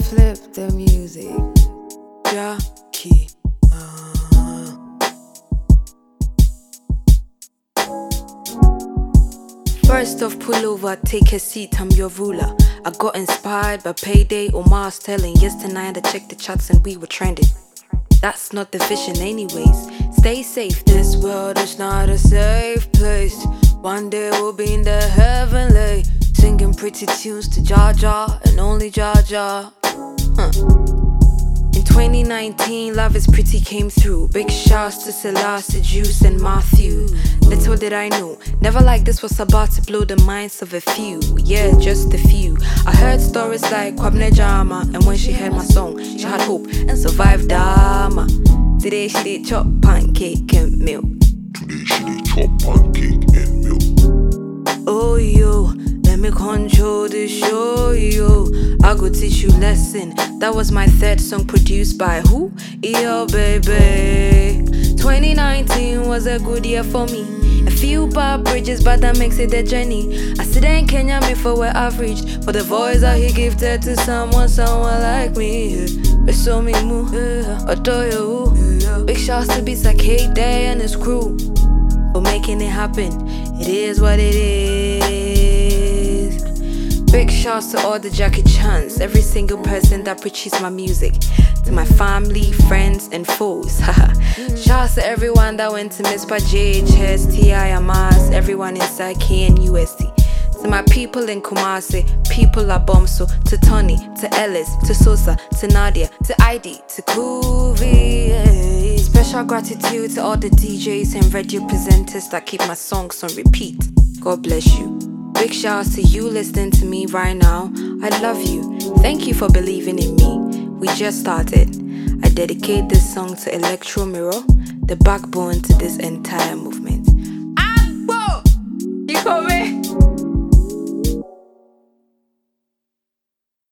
flip the music. Jackie. First off, pull over, take a seat, I'm your ruler. I got inspired by Payday or Mars telling. Yesterday I checked the charts and we were trending. That's not the vision anyways. Stay safe, this world is not a safe place. One day we'll be in the heavenly, singing pretty tunes to Jah Jah and only Jah Jah. In 2019, Love is Pretty came through. Big shouts to Selassie, Juice and Matthew. Little did I know, never like this was about to blow the minds of a few. Yeah, just a few. I heard stories like Kwabena Jama, and when she heard my song, she had hope and survived Dama. Today she did chop pancake and milk. Today she did chop pancake and milk. Oh yo, let me control the show, yo. I go teach you lesson. That was my third song produced by who? EO baby. 2019 was a good year for me. A few bad bridges, but that makes it a journey. I sit there in Kenya, me for where I've reached. For the voice that he gifted to someone like me. But so me move, adore you. Big shouts to beats like K Day and his crew for making it happen. It is what it is. Big shouts to all the Jackie Chans, every single person that preaches my music. To my family, friends, and foes. Shouts to everyone that went to Miss by JHS, TI, Amas, everyone inside KNUST. To my people in Kumasi, people at Bomso, to Tony, to Ellis, to Sosa, to Nadia, to ID, to Kuvi. Special gratitude to all the DJs and radio presenters that keep my songs on repeat. God bless you. Big shouts to you listening to me right now. I love you. Thank you for believing in me. We just started. I dedicate this song to Electro Mirror, the backbone to this entire movement. Agbo! You coming?